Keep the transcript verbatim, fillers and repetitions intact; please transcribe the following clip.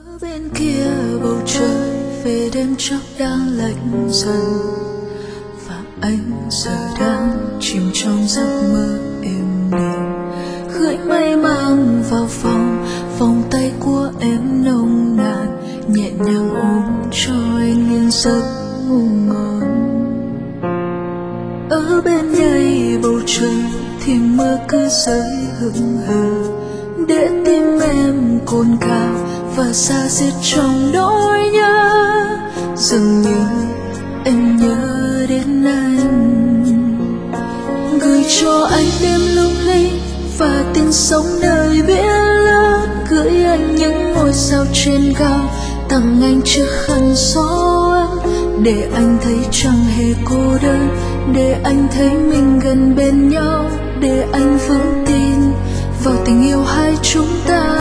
Ở bên kia bầu trời về đêm chốc đang lạnh dần, và anh giờ đang chìm trong giấc mơ êm đềm. Gửi mây mang vào phòng, vòng tay của em nồng nàn, nhẹ nhàng ôm cho anh yên giấc ngủ ngon. Ở bên đây bầu trời thì mưa cứ rơi hững hờ, để tim em cồn cào và xa xiết trong nỗi nhớ. Dường như em nhớ đến anh, gửi cho anh đêm lung linh và tiếng sóng nơi biển lớn. Gửi anh những ngôi sao trên cao, tặng anh chiếc khăn gió ấm, để anh thấy chẳng hề cô đơn, để anh thấy mình gần bên nhau, để anh vững tin vào tình yêu hai chúng ta.